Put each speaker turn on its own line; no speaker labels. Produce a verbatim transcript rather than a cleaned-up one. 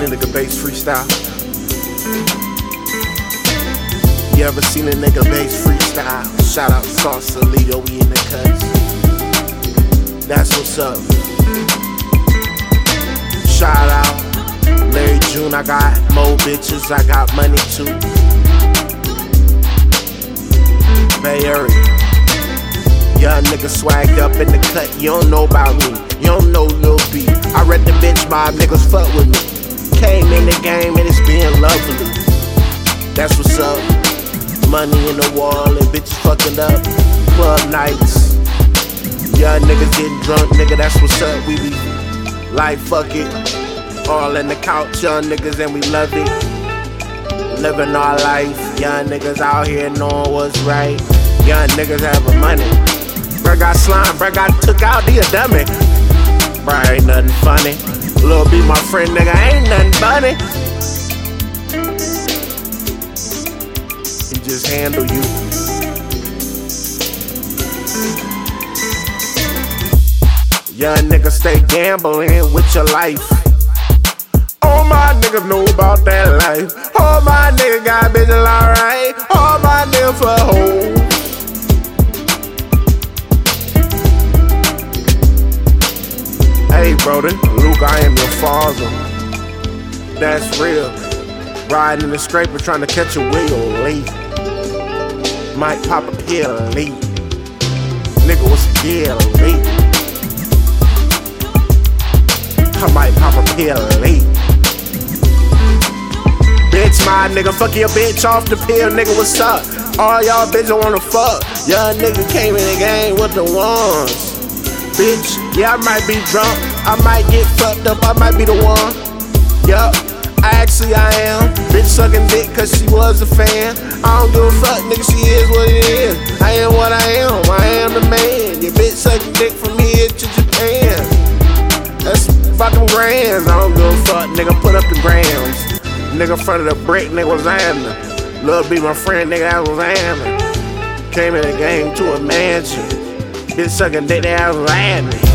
a nigga bass freestyle? You ever seen a nigga bass freestyle? Shout out Sausalito, we in the cuts. That's what's up. Shout out Larry June, I got more bitches, I got money too. Bay Area, young nigga swagged up in the cut. You don't know about me, you don't know Lil B. I read the bitch mob, niggas fuck with me. Came in the game and it's being lovely. That's what's up. Money in the wall and bitches fucking up. Club nights, young niggas getting drunk, nigga, that's what's up. We be like fuck it, all in the couch, young niggas, and we love it. Living our life, young niggas out here knowing what's right. Young niggas having money. Bruh got slime, bruh got took out, he a dummy. Bruh ain't nothing funny. Lil B my friend, nigga, ain't nothing funny. He just handle you. Young niggas stay gambling with your life. All my niggas know about that life. All my niggas got bitches alright. All my niggas for hoes. Hey brother, Luke, I am your father. That's real. Riding in the scraper trying to catch a wheel, leave. Might pop a pill, leave. Nigga, what's the deal, leave? I might pop a pill, leave. Bitch, my nigga, fuck your bitch off the pill, nigga, what's up? All y'all bitches wanna fuck. Young nigga came in the game with the ones. Bitch, yeah, I might be drunk, I might get fucked up, I might be the one. Yup, actually I am. Bitch sucking dick cause she was a fan. I don't give a fuck, nigga, she is what it is. I am what I am, I am the man. Your bitch sucking dick from here to Japan. That's about them grams, I don't give a fuck, nigga, put up the grams. Nigga in front of the brick, nigga was happening. Lil B my friend, nigga, that was happening. Came in the game to a mansion. Bitch sucking dick, that was happening.